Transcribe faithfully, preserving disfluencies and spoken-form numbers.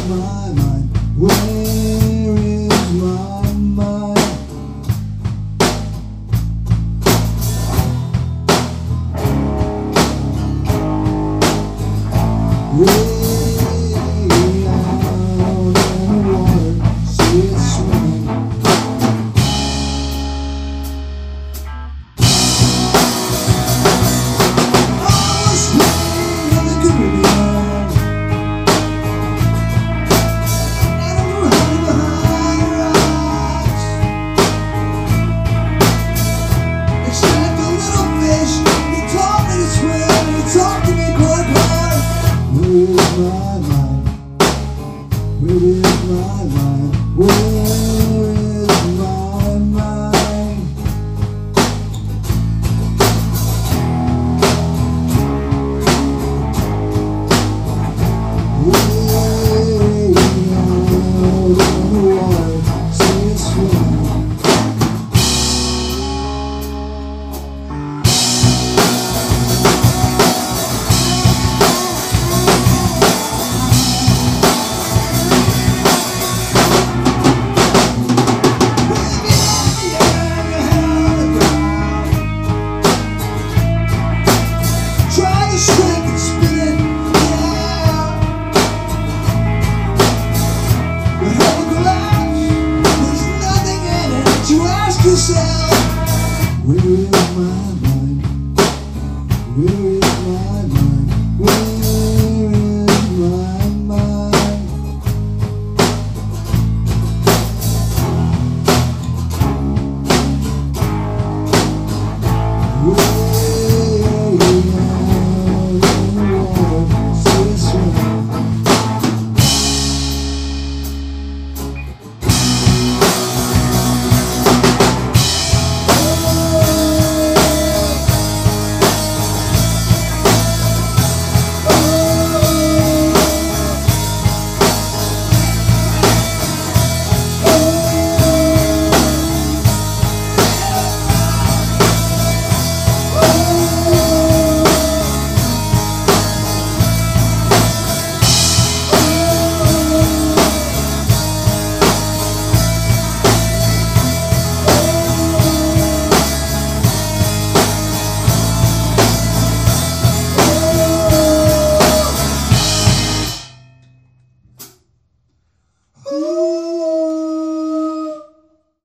my mind? Where is my mind? Way out in the water, see it swimming. I was swimming in the Caribbean, and I'm running behind the rocks. It's like a little fish, he taught me to swim, he taught me to quite hard. Where is my mind? Where is my mind? Where